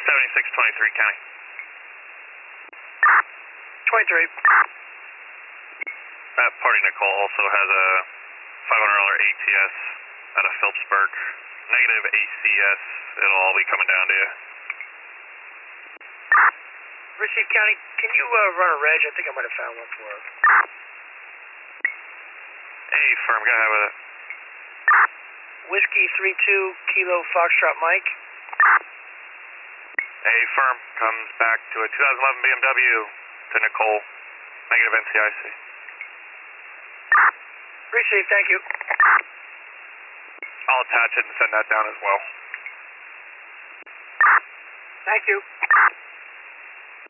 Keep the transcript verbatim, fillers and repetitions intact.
seventy-six twenty-three, County. twenty-three. That party Nicole also has a five hundred dollar A T S out of Phillipsburg. Negative A C S. It'll all be coming down to you. Receive, County. Can you uh, run a reg? I think I might have found one for her. Hey, firm, go ahead with it. Whiskey three two, Kilo Foxtrot Mike. Hey, firm, comes back to a two thousand eleven B M W to Nicole. Negative N C I C. Receive, thank you. I'll attach it and send that down as well. Thank you.